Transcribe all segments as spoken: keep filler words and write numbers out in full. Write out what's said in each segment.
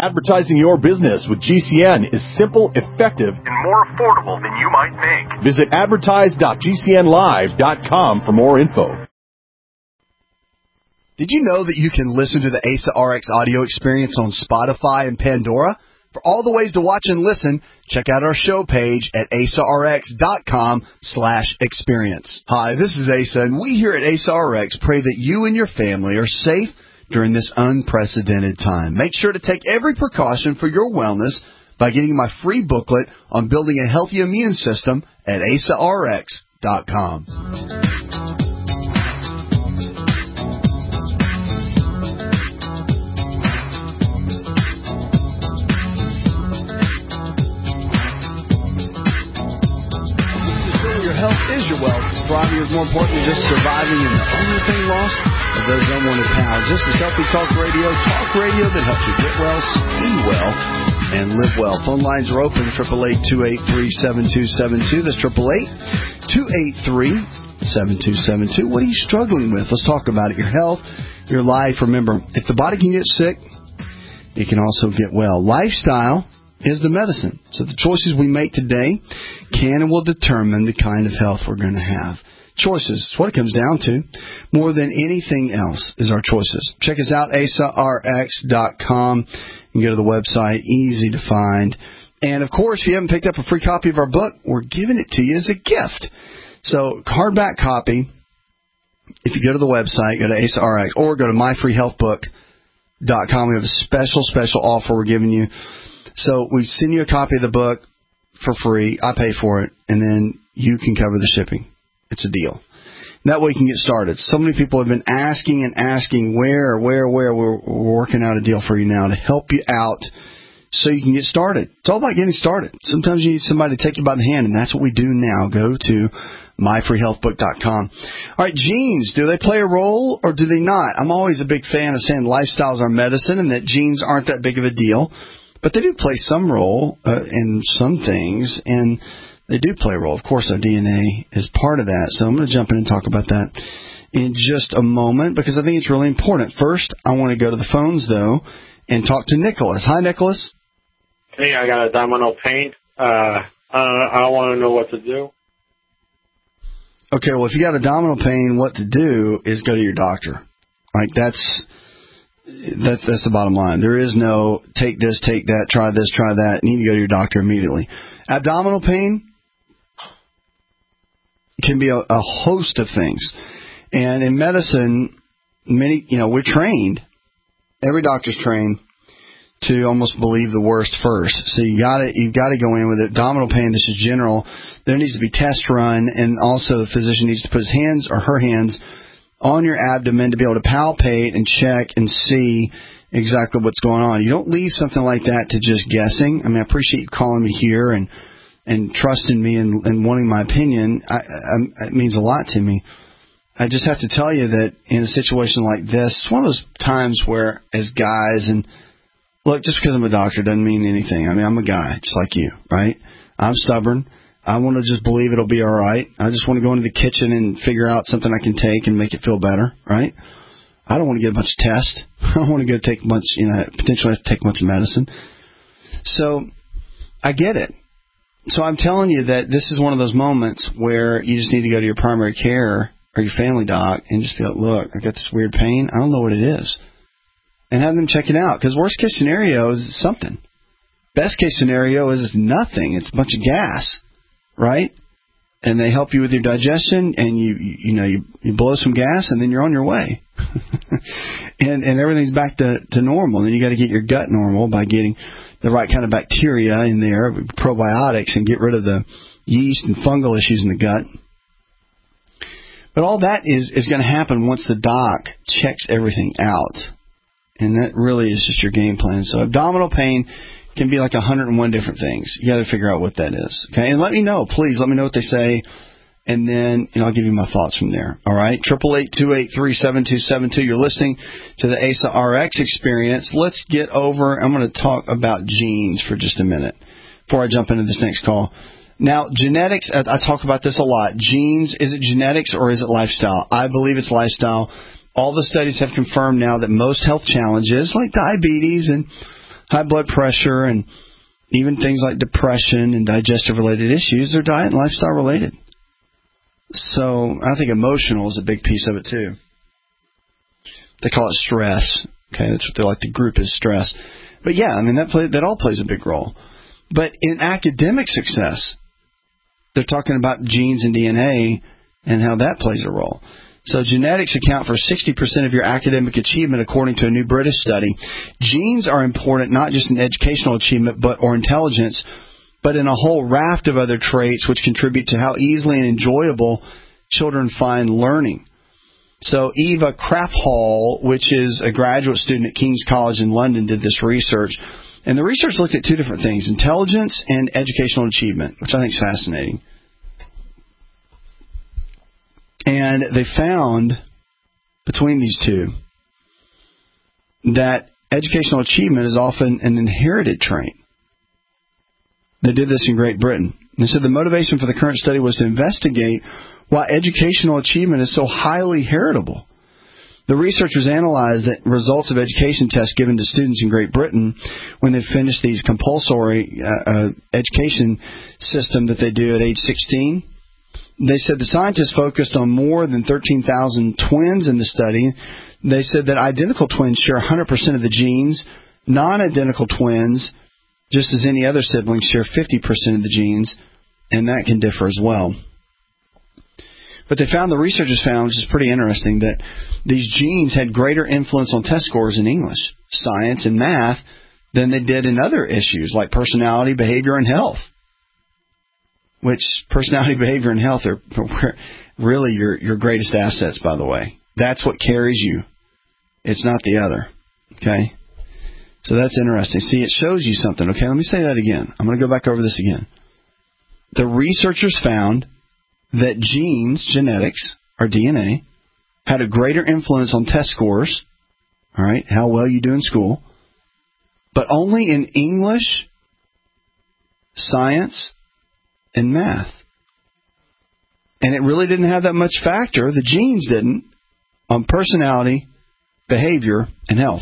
Advertising your business with G C N is simple, effective, and more affordable than you might think. Visit advertise dot g c n live dot com for more info. Did you know that you can listen to the A S A R X audio experience on Spotify and Pandora? For all the ways to watch and listen, check out our show page at asarx.com slash experience. Hi, this is Asa, and we here at A S A R X pray that you and your family are safe during this unprecedented time. Make sure to take every precaution for your wellness by getting my free booklet on building a healthy immune system at asarx dot com. Health is your wealth. Thriving is more important than just surviving, and the only thing lost are those unwanted pounds. This is Healthy Talk Radio, talk radio that helps you get well, stay well, and live well. Phone lines are open, eight eight eight, two eight three, seven two seven two. That's eight eight eight, two eight three, seven two seven two. What are you struggling with? Let's talk about it. Your health, your life. Remember, if the body can get sick, it can also get well. Lifestyle is the medicine. So the choices we make today can and will determine the kind of health we're going to have. Choices, it's what it comes down to. More than anything else is our choices. Check us out, A S A R X dot com. You can go to the website, easy to find. And, of course, if you haven't picked up a free copy of our book, we're giving it to you as a gift. So hardback copy, if you go to the website, go to A S A R X, or go to my free health book dot com. We have a special, special offer we're giving you. So we send you a copy of the book for free. I pay for it, and then you can cover the shipping. It's a deal. And that way you can get started. So many people have been asking and asking where, where, where. We're, we're working out a deal for you now to help you out so you can get started. It's all about getting started. Sometimes you need somebody to take you by the hand, and that's what we do now. Go to my free health book dot com. All right, genes, do they play a role or do they not? I'm always a big fan of saying lifestyles are medicine and that genes aren't that big of a deal. But they do play some role uh, in some things, and they do play a role. Of course, our D N A is part of that. So I'm going to jump in and talk about that in just a moment because I think it's really important. First, I want to go to the phones, though, and talk to Nicholas. Hi, Nicholas. Hey, I got abdominal pain. Uh, uh, I want to know what to do. Okay, well, if you got abdominal pain, what to do is go to your doctor. Like, that's... That's, that's the bottom line. There is no take this, take that, try this, try that. You need to go to your doctor immediately. Abdominal pain can be a, a host of things. And in medicine, many, you know, we're trained. Every doctor's trained to almost believe the worst first. So you got to you've got to go in with abdominal pain. This is general. There needs to be tests run, and also the physician needs to put his hands or her hands on your abdomen to be able to palpate and check and see exactly what's going on. You don't leave something like that to just guessing. I mean, I appreciate you calling me here and and trusting me and, and wanting my opinion. I, I, it means a lot to me. I just have to tell you that in a situation like this, it's one of those times where as guys, and look, just because I'm a doctor doesn't mean anything. I mean, I'm a guy just like you, right? I'm stubborn. I want to just believe it'll be all right. I just want to go into the kitchen and figure out something I can take and make it feel better, right? I don't want to get a bunch of tests. I don't want to go take a bunch, you know, potentially have to take a bunch of medicine. So I get it. So I'm telling you that this is one of those moments where you just need to go to your primary care or your family doc and just be like, look, I got this weird pain. I don't know what it is. And have them check it out. Because worst case scenario is something. Best case scenario is nothing. It's a bunch of gas. Right? And they help you with your digestion, and you you, you know you, you blow some gas, and then you're on your way, and and everything's back to, to normal. Then you got to get your gut normal by getting the right kind of bacteria in there, probiotics, and get rid of the yeast and fungal issues in the gut. But all that is is going to happen once the doc checks everything out, and that really is just your game plan. So abdominal pain can be like one hundred one different things. You got to figure out what that is. Okay, and let me know, please. Let me know what they say, and then you know I'll give you my thoughts from there. All right, triple eight two eight three seven two seven two. You're listening to the A S A R X experience. Let's get over. I'm going to talk about genes for just a minute before I jump into this next call. Now, genetics. I, I talk about this a lot. Genes. Is it genetics or is it lifestyle? I believe it's lifestyle. All the studies have confirmed now that most health challenges, like diabetes and high blood pressure and even things like depression and digestive-related issues, they're diet and lifestyle-related. So I think emotional is a big piece of it, too. They call it stress. Okay, that's what they like to group as stress. But, yeah, I mean, that play, that all plays a big role. But in academic success, they're talking about genes and D N A and how that plays a role. So genetics account for sixty percent of your academic achievement, according to a new British study. Genes are important not just in educational achievement but or intelligence, but in a whole raft of other traits which contribute to how easily and enjoyable children find learning. So Eva Crafthall, which is a graduate student at King's College in London, did this research. And the research looked at two different things, intelligence and educational achievement, which I think is fascinating. And they found, between these two, that educational achievement is often an inherited trait. They did this in Great Britain. They said the motivation for the current study was to investigate why educational achievement is so highly heritable. The researchers analyzed the results of education tests given to students in Great Britain when they finished these compulsory uh, uh, education system that they do at age sixteen. They said the scientists focused on more than thirteen thousand twins in the study. They said that identical twins share one hundred percent of the genes. Non-identical twins, just as any other siblings, share fifty percent of the genes, and that can differ as well. But they found, the researchers found, which is pretty interesting, that these genes had greater influence on test scores in English, science, and math than they did in other issues like personality, behavior, and health. Which personality, behavior, and health are really your, your greatest assets, by the way. That's what carries you. It's not the other. Okay? So that's interesting. See, it shows you something. Okay, let me say that again. I'm going to go back over this again. The researchers found that genes, genetics, or D N A, had a greater influence on test scores, all right, how well you do in school, but only in English, science, and math. And it really didn't have that much factor, the genes didn't, on personality, behavior, and health.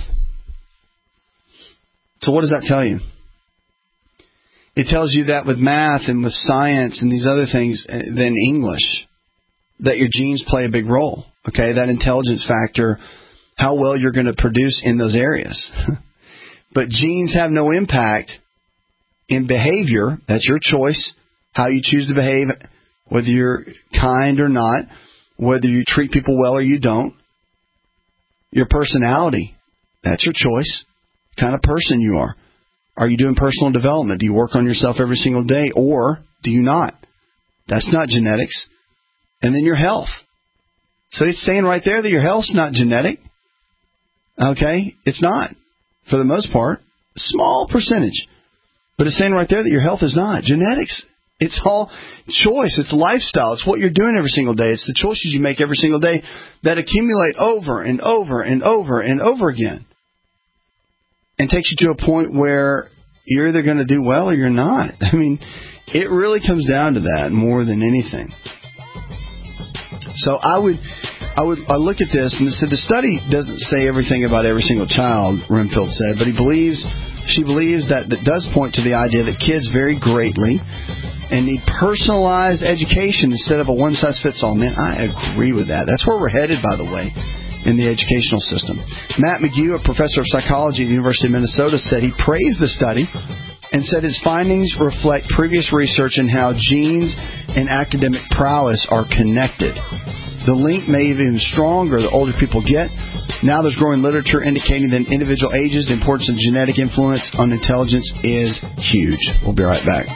So what does that tell you? It tells you that with math and with science and these other things than English, that your genes play a big role. Okay, that intelligence factor, how well you're going to produce in those areas. But genes have no impact in behavior. That's your choice. How you choose to behave, whether you're kind or not, whether you treat people well or you don't. Your personality, that's your choice. The kind of person you are. Are you doing personal development? Do you work on yourself every single day, or do you not? That's not genetics. And then your health. So it's saying right there that your health's not genetic. Okay? It's not. For the most part. Small percentage. But it's saying right there that your health is not. Genetics. It's all choice. It's lifestyle. It's what you're doing every single day. It's the choices you make every single day that accumulate over and over and over and over again. And takes you to a point where you're either going to do well or you're not. I mean, it really comes down to that more than anything. So I would, I would, I look at this and said the study doesn't say everything about every single child, Renfield said, but he believes, she believes that that does point to the idea that kids vary greatly and need personalized education instead of a one-size-fits-all. Man, I agree with that. That's where we're headed, by the way, in the educational system. Matt McGew, a professor of psychology at the University of Minnesota, said he praised the study and said his findings reflect previous research in how genes and academic prowess are connected. The link may be even stronger the older people get. Now there's growing literature indicating that individual ages, the importance of genetic influence on intelligence is huge. We'll be right back.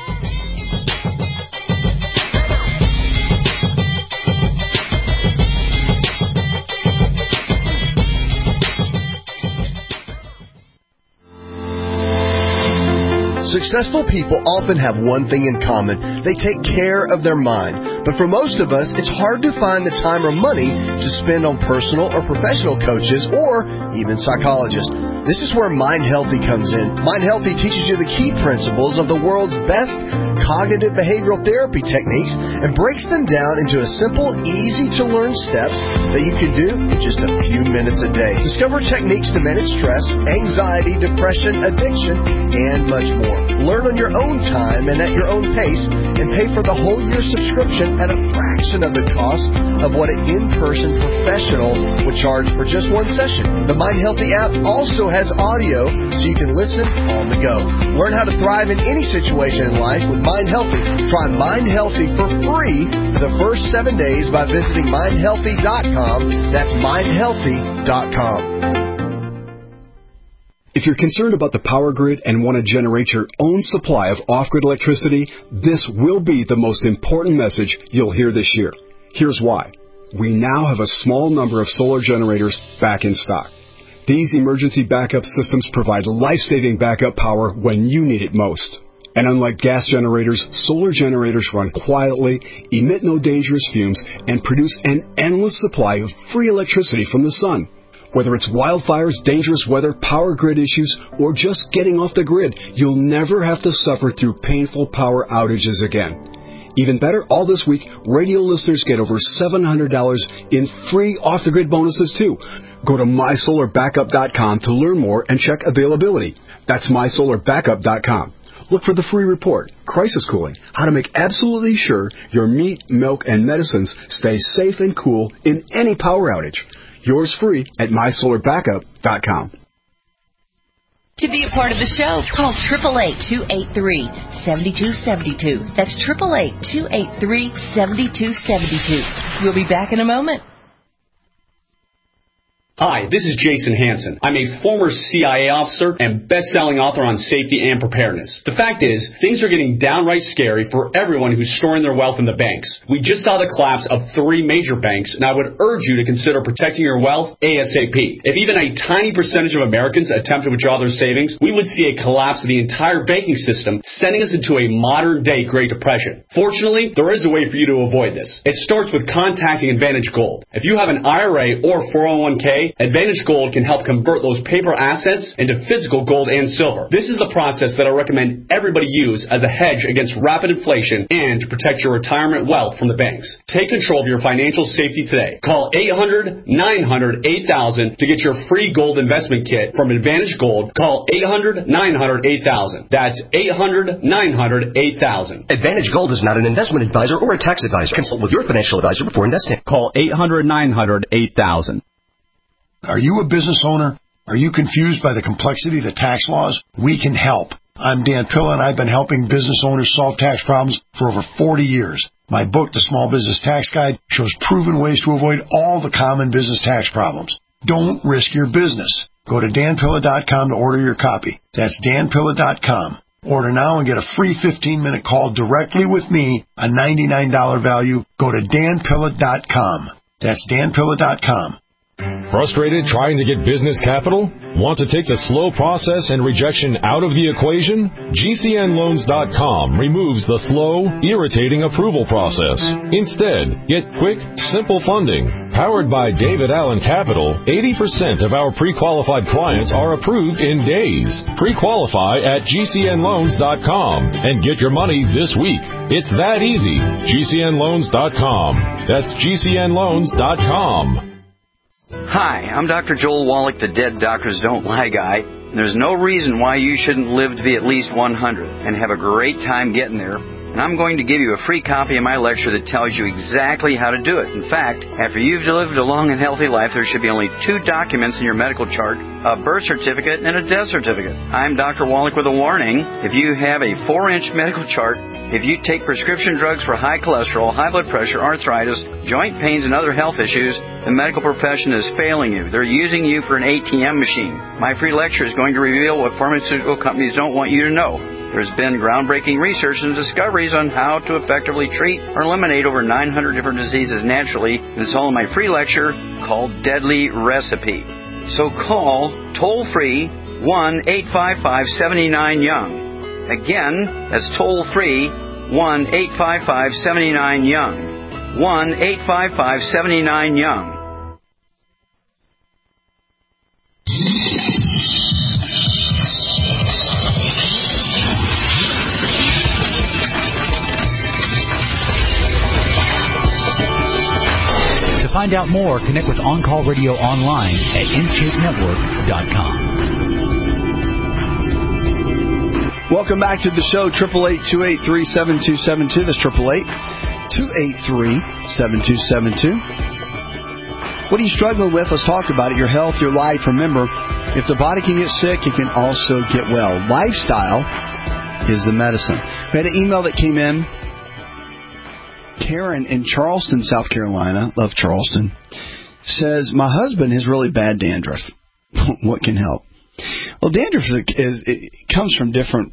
Successful people often have one thing in common. They take care of their mind. But for most of us, it's hard to find the time or money to spend on personal or professional coaches or even psychologists. This is where Mind Healthy comes in. Mind Healthy teaches you the key principles of the world's best cognitive behavioral therapy techniques and breaks them down into a simple, easy-to-learn steps that you can do in just a few minutes a day. Discover techniques to manage stress, anxiety, depression, addiction, and much more. Learn on your own time and at your own pace, and pay for the whole year subscription at a fraction of the cost of what an in-person professional would charge for just one session. The Mind Healthy app also has audio so you can listen on the go. Learn how to thrive in any situation in life with Mind Healthy. Try Mind Healthy for free for the first seven days by visiting mind healthy dot com. That's mind healthy dot com. If you're concerned about the power grid and want to generate your own supply of off-grid electricity, this will be the most important message you'll hear this year. Here's why. We now have a small number of solar generators back in stock. These emergency backup systems provide life-saving backup power when you need it most. And unlike gas generators, solar generators run quietly, emit no dangerous fumes, and produce an endless supply of free electricity from the sun. Whether it's wildfires, dangerous weather, power grid issues, or just getting off the grid, you'll never have to suffer through painful power outages again. Even better, all this week, radio listeners get over seven hundred dollars in free off-the-grid bonuses, too. Go to my solar backup dot com to learn more and check availability. That's my solar backup dot com. Look for the free report, Crisis Cooling, how to make absolutely sure your meat, milk, and medicines stay safe and cool in any power outage. Yours free at my solar backup dot com. To be a part of the show, call eight eight eight, two eight three, seven two seven two. That's eight eight eight, two eight three, seven two seven two. We'll be back in a moment. Hi, this is Jason Hansen. I'm a former C I A officer and best-selling author on safety and preparedness. The fact is, things are getting downright scary for everyone who's storing their wealth in the banks. We just saw the collapse of three major banks, and I would urge you to consider protecting your wealth ASAP. If even a tiny percentage of Americans attempt to withdraw their savings, we would see a collapse of the entire banking system, sending us into a modern-day Great Depression. Fortunately, there is a way for you to avoid this. It starts with contacting Advantage Gold. If you have an I R A or four oh one k, Advantage Gold can help convert those paper assets into physical gold and silver. This is the process that I recommend everybody use as a hedge against rapid inflation and to protect your retirement wealth from the banks. Take control of your financial safety today. Call eight hundred, nine hundred, eight thousand to get your free gold investment kit from Advantage Gold. Call eight hundred, nine hundred, eight thousand. That's eight hundred, nine hundred, eight thousand. Advantage Gold is not an investment advisor or a tax advisor. Consult with your financial advisor before investing. Call eight hundred, nine hundred, eight thousand. Are you a business owner? Are you confused by the complexity of the tax laws? We can help. I'm Dan Pilla, and I've been helping business owners solve tax problems for over forty years. My book, The Small Business Tax Guide, shows proven ways to avoid all the common business tax problems. Don't risk your business. Go to dan pilla dot com to order your copy. That's dan pilla dot com. Order now and get a free fifteen-minute call directly with me, a ninety-nine dollars value. Go to dan pilla dot com. That's dan pilla dot com. Frustrated trying to get business capital? Want to take the slow process and rejection out of the equation? G C N loans dot com removes the slow, irritating approval process. Instead, get quick, simple funding. Powered by David Allen Capital, eighty percent of our pre-qualified clients are approved in days. Pre-qualify at G C N loans dot com and get your money this week. It's that easy. G C N loans dot com. That's G C N loans dot com. Hi, I'm Doctor Joel Wallach, the Dead Doctors Don't Lie guy. There's no reason why you shouldn't live to be at least one hundred and have a great time getting there. And I'm going to give you a free copy of my lecture that tells you exactly how to do it. In fact, after you've lived a long and healthy life, there should be only two documents in your medical chart, a birth certificate and a death certificate. I'm Doctor Wallach with a warning. If you have a four-inch medical chart, if you take prescription drugs for high cholesterol, high blood pressure, arthritis, joint pains, and other health issues, the medical profession is failing you. They're using you for an A T M machine. My free lecture is going to reveal what pharmaceutical companies don't want you to know. There's been groundbreaking research and discoveries on how to effectively treat or eliminate over nine hundred different diseases naturally, and it's all in my free lecture called Deadly Recipe. So call toll-free one eight five five, seven nine, young. Again, that's toll-free one eight five five, seven nine, young. one eight five five, seven nine, YOUNG. To find out more, connect with On Call Radio online at in shape network dot com. Welcome back to the show, eight eight eight, two eight three, seven two seven two. That's eight eight eight, two eight three, seven two seven two. What are you struggling with? Let's talk about it. Your health, your life. Remember, if the body can get sick, it can also get well. Lifestyle is the medicine. We had an email that came in. Karen in Charleston, South Carolina, love Charleston, says, my husband has really bad dandruff. What can help? Well, dandruff is, is it comes from different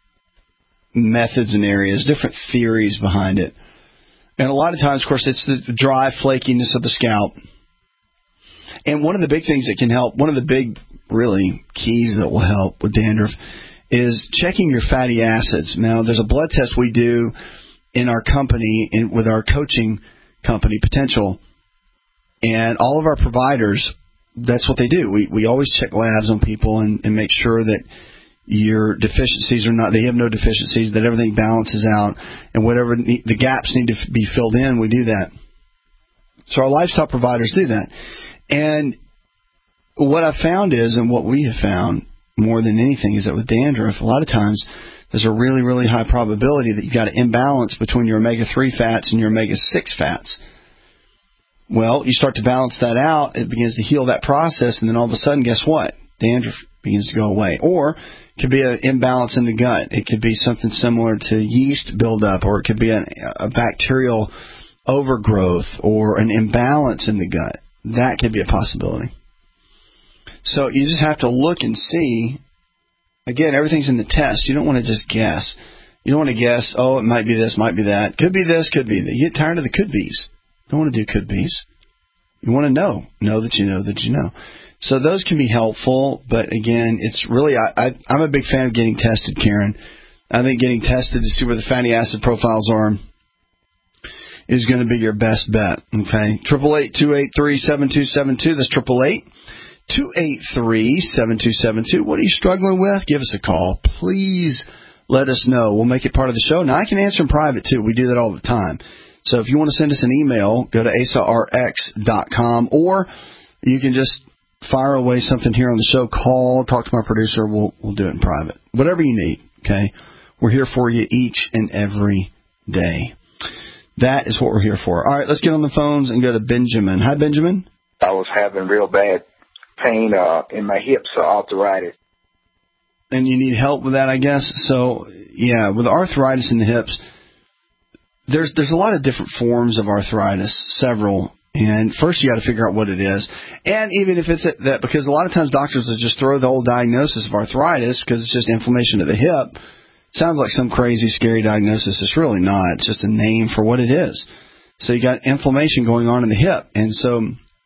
methods and areas, different theories behind it. And a lot of times, of course, it's the dry flakiness of the scalp. And one of the big things that can help, one of the big, really, keys that will help with dandruff is checking your fatty acids. Now, there's a blood test we do in our company, in, with our coaching company, Potential, and all of our providers, that's what they do. We we always check labs on people and, and make sure that your deficiencies are not, they have no deficiencies, that everything balances out, and whatever ne- the gaps need to f- be filled in, we do that. So our lifestyle providers do that. And what I found is, and what we have found more than anything, is that with dandruff, a lot of times there's a really, really high probability that you've got an imbalance between your omega three fats and your omega six fats. Well, you start to balance that out, it begins to heal that process, and then all of a sudden, guess what? Dandruff begins to go away. Or it could be an imbalance in the gut. It could be something similar to yeast buildup, or it could be an, a bacterial overgrowth or an imbalance in the gut. That could be a possibility. So you just have to look and see. Again, everything's in the test. You don't want to just guess. You don't want to guess, oh, it might be this, might be that. Could be this, could be that. You get tired of the could-be's. You don't want to do could-be's. You want to know. Know that you know that you know. So those can be helpful, but again, it's really, I, I, I'm a big fan of getting tested, Karen. I think getting tested to see where the fatty acid profiles are is going to be your best bet, okay? eight eight eight, two eight three, seven two seven two. That's eight eight eight, two eight three, seven two seven two. What are you struggling with? Give us a call. Please let us know. We'll make it part of the show. Now, I can answer in private, too. We do that all the time. So if you want to send us an email, go to asa r x dot com, or you can just fire away something here on the show. Call, talk to my producer. We'll we'll do it in private. Whatever you need, okay? We're here for you each and every day. That is what we're here for. All right, let's get on the phones and go to Benjamin. Hi, Benjamin. I was having real bad pain uh, in my hips, uh, arthritis. And you need help with that, I guess. So, yeah, with arthritis in the hips, there's there's a lot of different forms of arthritis, several. And first you got to figure out what it is. And even if it's that, because a lot of times doctors will just throw the old diagnosis of arthritis because it's just inflammation of the hip. Sounds like some crazy, scary diagnosis. It's really not. It's just a name for what it is. So you got inflammation going on in the hip. And so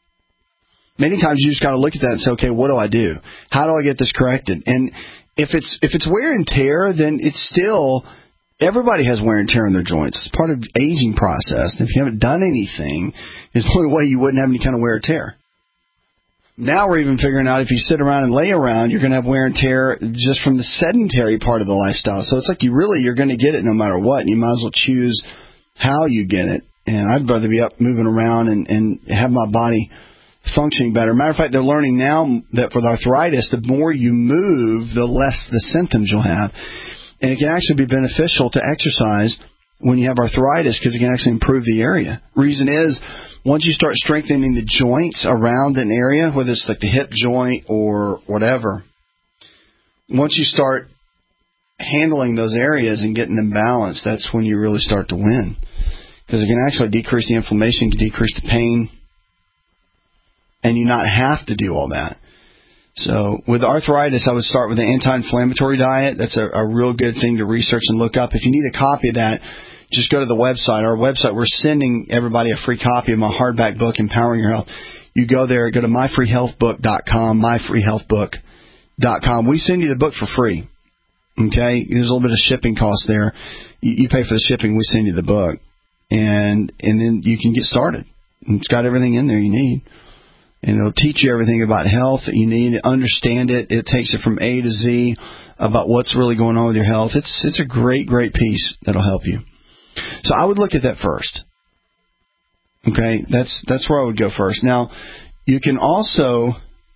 many times you just got to look at that and say, okay, what do I do? How do I get this corrected? And if it's if it's wear and tear, then it's still, everybody has wear and tear in their joints. It's part of the aging process. And if you haven't done anything, it's the only way you wouldn't have any kind of wear and tear. Now we're even figuring out if you sit around and lay around, you're going to have wear and tear just from the sedentary part of the lifestyle. So it's like you really, you're going to get it no matter what. And you might as well choose how you get it. And I'd rather be up moving around and, and have my body functioning better. Matter of fact, they're learning now that with arthritis, the more you move, the less the symptoms you'll have. And it can actually be beneficial to exercise when you have arthritis because it can actually improve the area. Reason is, once you start strengthening the joints around an area, whether it's like the hip joint or whatever, once you start handling those areas and getting them balanced, that's when you really start to win. Because it can actually decrease the inflammation, can decrease the pain, and you not have to do all that. So with arthritis, I would start with an anti-inflammatory diet. That's a, a real good thing to research and look up. If you need a copy of that, just go to the website. Our website, we're sending everybody a free copy of my hardback book, Empowering Your Health. You go there, go to my free health book dot com, my free health book dot com. We send you the book for free. Okay? There's a little bit of shipping cost there. You, you pay for the shipping, we send you the book. and and then you can get started. It's got everything in there you need. And it'll teach you everything about health that you need to understand it. It takes it from A to Z about what's really going on with your health. It's it's a great, great piece that'll help you. So I would look at that first. Okay, that's that's where I would go first. Now, you can also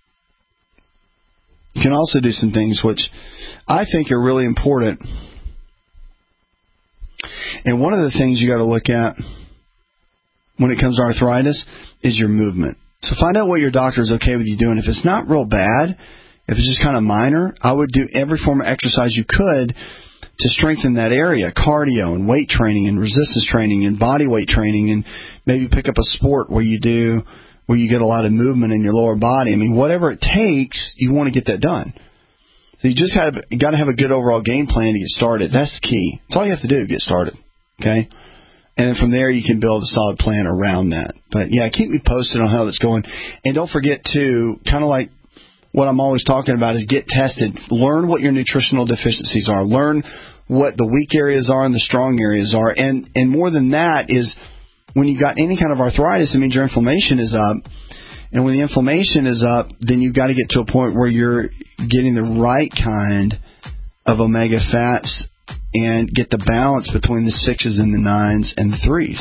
you can also do some things which I think are really important. And one of the things you got to look at when it comes to arthritis is your movement. So find out what your doctor is okay with you doing. If it's not real bad, if it's just kind of minor, I would do every form of exercise you could to strengthen that area. Cardio and weight training and resistance training and body weight training, and maybe pick up a sport where you do where you get a lot of movement in your lower body. I mean, whatever it takes, you want to get that done. So you just have you got to have a good overall game plan to get started. That's the key. That's all you have to do, get started. Okay? And then from there, you can build a solid plan around that. But, yeah, keep me posted on how that's going. And don't forget, too, kind of like what I'm always talking about is get tested. Learn what your nutritional deficiencies are. Learn what the weak areas are and the strong areas are. And, and more than that is when you've got any kind of arthritis, it means your inflammation is up. And when the inflammation is up, then you've got to get to a point where you're getting the right kind of omega fats and get the balance between the sixes and the nines and the threes.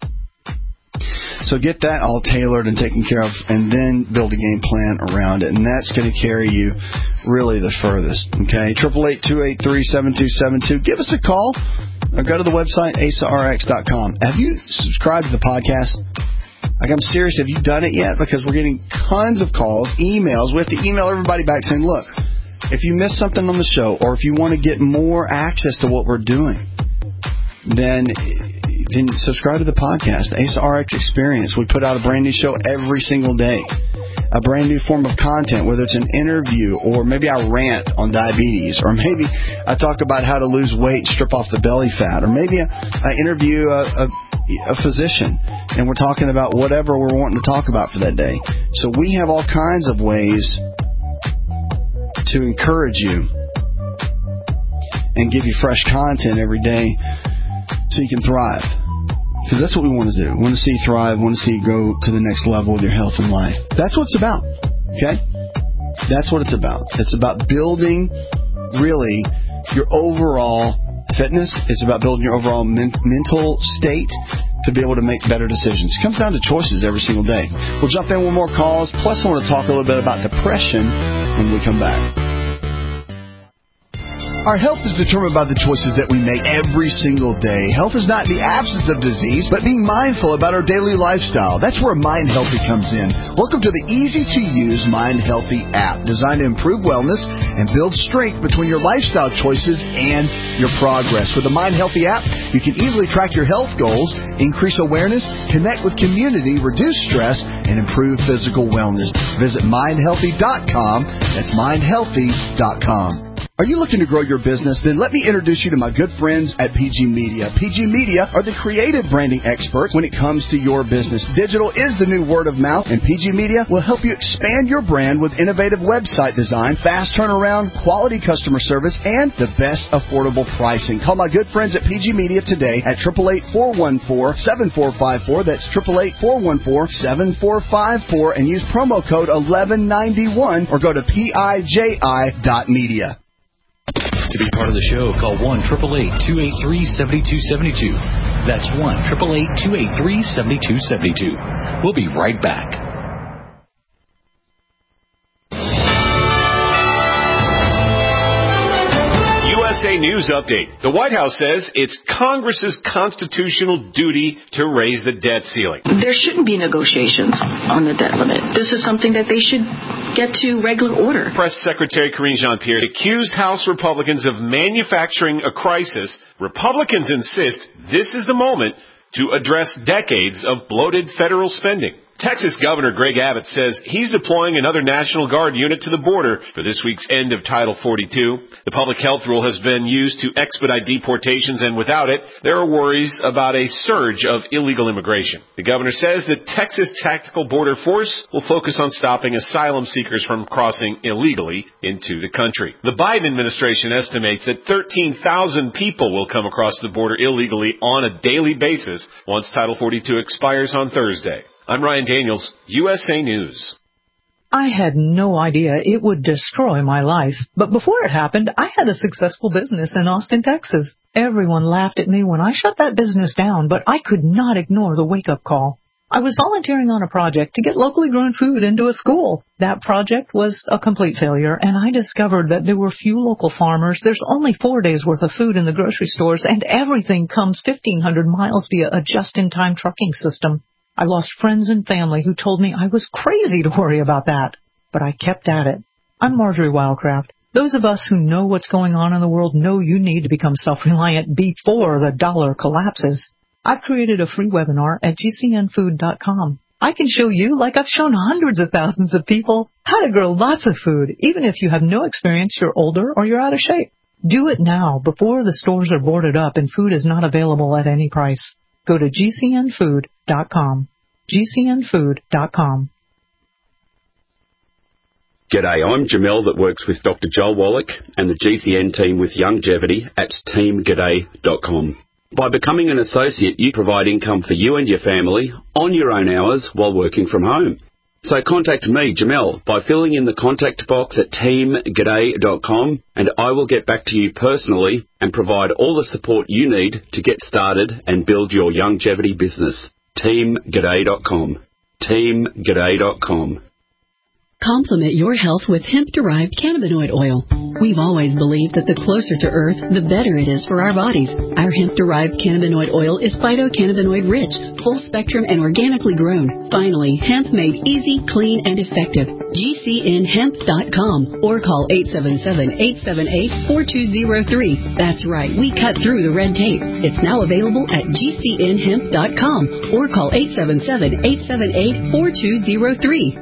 So get that all tailored and taken care of, and then build a game plan around it. And that's going to carry you really the furthest. Okay, eight eight eight, two eight three, seven two seven two. Give us a call or go to the website, asa r x dot com. Have you subscribed to the podcast? Like, I'm serious, have you done it yet? Because we're getting tons of calls, emails. We have to email everybody back saying, look, if you miss something on the show, or if you want to get more access to what we're doing, then then subscribe to the podcast, A S A R X Experience. We put out a brand new show every single day, a brand new form of content, whether it's an interview or maybe I rant on diabetes, or maybe I talk about how to lose weight, strip off the belly fat, or maybe I, I interview a, a, a physician and we're talking about whatever we're wanting to talk about for that day. So we have all kinds of ways to encourage you and give you fresh content every day so you can thrive. Because that's what we want to do. We want to see you thrive. We want to see you go to the next level with your health and life. That's what it's about. Okay? That's what it's about. It's about building, really, your overall fitness. It's about building your overall men- mental state to be able to make better decisions. It comes down to choices every single day. We'll jump in with more calls. Plus, I want to talk a little bit about depression when we come back. Our health is determined by the choices that we make every single day. Health is not the absence of disease, but being mindful about our daily lifestyle. That's where Mind Healthy comes in. Welcome to the easy-to-use Mind Healthy app, designed to improve wellness and build strength between your lifestyle choices and your progress. With the Mind Healthy app, you can easily track your health goals, increase awareness, connect with community, reduce stress, and improve physical wellness. Visit mind healthy dot com. That's mind healthy dot com. Are you looking to grow your business? Then let me introduce you to my good friends at P G Media. P G Media are the creative branding experts when it comes to your business. Digital is the new word of mouth, and P G Media will help you expand your brand with innovative website design, fast turnaround, quality customer service, and the best affordable pricing. Call my good friends at P G Media today at eight eight eight, four one four, seven four five four. That's eight eight eight, four one four, seven four five four, and use promo code eleven ninety-one or go to piji dot media. To be part of the show, call one eight eight eight, two eight three, seven two seven two. That's one eight eight eight, two eight three, seven two seven two. We'll be right back. U S A News Update. The White House says it's Congress's constitutional duty to raise the debt ceiling. There shouldn't be negotiations on the debt limit. This is something that they should get to regular order. Press Secretary Karine Jean-Pierre accused House Republicans of manufacturing a crisis. Republicans insist this is the moment to address decades of bloated federal spending. Texas Governor Greg Abbott says he's deploying another National Guard unit to the border for this week's end of Title forty-two. The public health rule has been used to expedite deportations, and without it, there are worries about a surge of illegal immigration. The governor says the Texas Tactical Border Force will focus on stopping asylum seekers from crossing illegally into the country. The Biden administration estimates that thirteen thousand people will come across the border illegally on a daily basis once Title forty-two expires on Thursday. I'm Ryan Daniels, U S A News. I had no idea it would destroy my life, but before it happened, I had a successful business in Austin, Texas. Everyone laughed at me when I shut that business down, but I could not ignore the wake-up call. I was volunteering on a project to get locally grown food into a school. That project was a complete failure, and I discovered that there were few local farmers. There's only four days' worth of food in the grocery stores, and everything comes fifteen hundred miles via a just-in-time trucking system. I lost friends and family who told me I was crazy to worry about that, but I kept at it. I'm Marjorie Wildcraft. Those of us who know what's going on in the world know you need to become self-reliant before the dollar collapses. I've created a free webinar at G C N food dot com. I can show you, like I've shown hundreds of thousands of people, how to grow lots of food, even if you have no experience, you're older, or you're out of shape. Do it now before the stores are boarded up and food is not available at any price. Go to G C N food dot com. G C N food dot com. G'day, I'm Jamel that works with Doctor Joel Wallach and the G C N team with Longevity at team g'day dot com. By becoming an associate, you provide income for you and your family on your own hours while working from home. So contact me, Jamel, by filling in the contact box at team g'day dot com, and I will get back to you personally and provide all the support you need to get started and build your longevity business. team g'day dot com. team g'day dot com. Complement your health with hemp-derived cannabinoid oil. We've always believed that the closer to Earth, the better it is for our bodies. Our hemp-derived cannabinoid oil is phytocannabinoid-rich, full-spectrum, and organically grown. Finally, hemp made easy, clean, and effective. G C N hemp dot com or call eight seven seven, eight seven eight, four two zero three. That's right, we cut through the red tape. It's now available at G C N hemp dot com or call eight seven seven, eight seven eight, four two zero three.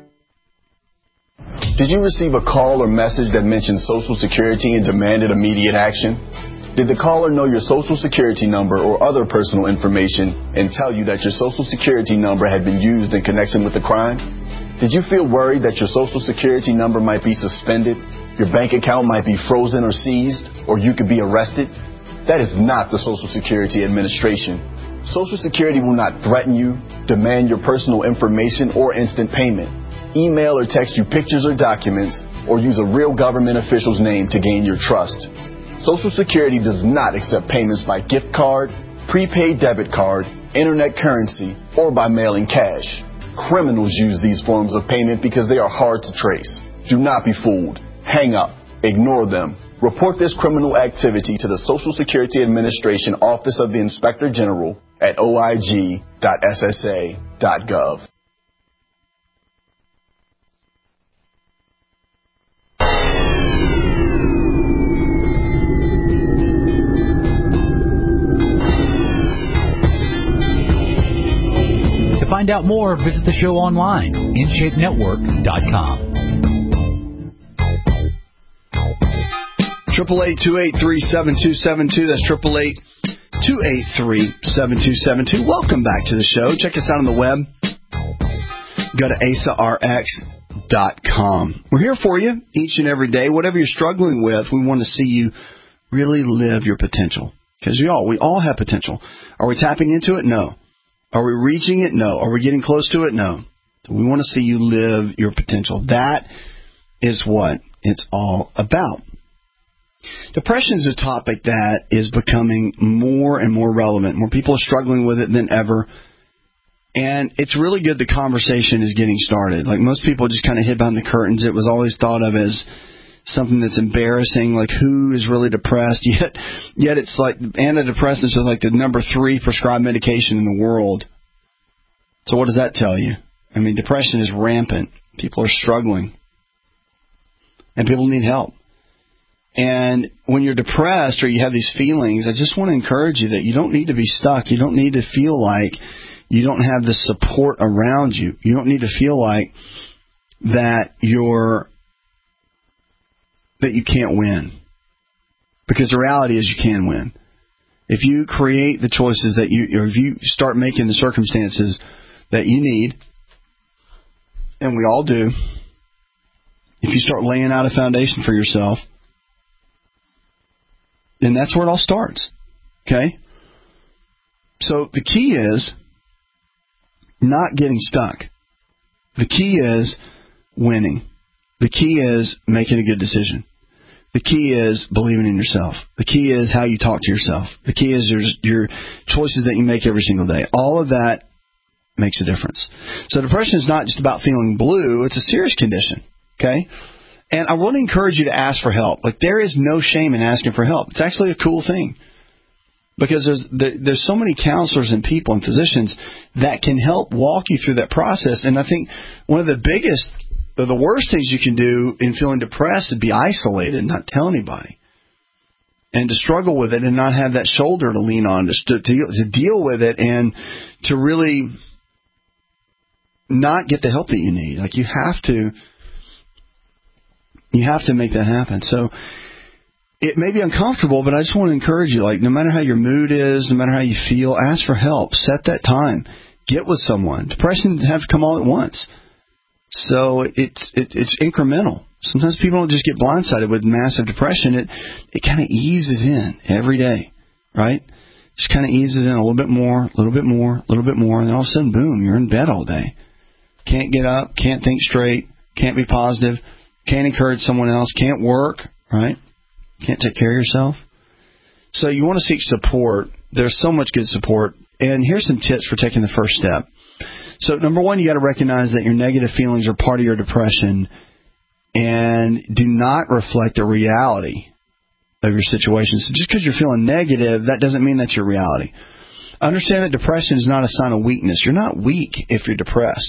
Did you receive a call or message that mentioned Social Security and demanded immediate action? Did the caller know your Social Security number or other personal information and tell you that your Social Security number had been used in connection with the crime? Did you feel worried that your Social Security number might be suspended, your bank account might be frozen or seized, or you could be arrested? That is not the Social Security Administration. Social Security will not threaten you, demand your personal information, or instant payment, email or text you pictures or documents, or use a real government official's name to gain your trust. Social Security does not accept payments by gift card, prepaid debit card, internet currency, or by mailing cash. Criminals use these forms of payment because they are hard to trace. Do not be fooled. Hang up. Ignore them. Report this criminal activity to the Social Security Administration Office of the Inspector General at O I G dot S S A dot gov. To find out more, visit the show online, in shape network dot com. Triple eight two eight three seven two seven two. That's triple eight two eight three seven two seven two. Welcome back to the show. Check us out on the web. Go to asa r x dot com. We're here for you each and every day. Whatever you're struggling with, we want to see you really live your potential. Because we all we all have potential. Are we tapping into it? No. Are we reaching it? No. Are we getting close to it? No. So we want to see you live your potential. That is what it's all about. Depression is a topic that is becoming more and more relevant. More people are struggling with it than ever. And it's really good the conversation is getting started. Like most people just kind of hid behind the curtains. It was always thought of as something that's embarrassing, like who is really depressed. Yet yet it's like antidepressants are like the number three prescribed medication in the world. So what does that tell you? I mean, depression is rampant. People are struggling. And people need help. And when you're depressed or you have these feelings, I just want to encourage you that you don't need to be stuck. You don't need to feel like you don't have the support around you. You don't need to feel like that you're that you can't win. Because the reality is you can win. If you create the choices that you, or if you start making the circumstances that you need, and we all do, if you start laying out a foundation for yourself, then that's where it all starts. Okay? So the key is not getting stuck. The key is winning. The key is making a good decision. The key is believing in yourself. The key is how you talk to yourself. The key is your, your choices that you make every single day. All of that makes a difference. So depression is not just about feeling blue. It's a serious condition. Okay? And I want to encourage you to ask for help. Like, there is no shame in asking for help. It's actually a cool thing. Because there's there, there's so many counselors and people and physicians that can help walk you through that process. And I think one of the biggest, or the worst things you can do in feeling depressed is be isolated and not tell anybody. And to struggle with it and not have that shoulder to lean on, to, to, to deal with it and to really not get the help that you need. Like, you have to, you have to make that happen. So it may be uncomfortable, but I just want to encourage you, like, no matter how your mood is, no matter how you feel, ask for help. Set that time. Get with someone. Depression doesn't have to come all at once. So it's it, it's incremental. Sometimes people don't just get blindsided with massive depression. It it kind of eases in every day, right? Just kind of eases in a little bit more, a little bit more, a little bit more, and then all of a sudden, boom, you're in bed all day. Can't get up, can't think straight, can't be positive, can't encourage someone else, can't work, right? Can't take care of yourself. So you want to seek support. There's so much good support. And here's some tips for taking the first step. So number one, you got to recognize that your negative feelings are part of your depression and do not reflect the reality of your situation. So just because you're feeling negative, that doesn't mean that's your reality. Understand that depression is not a sign of weakness. You're not weak if you're depressed.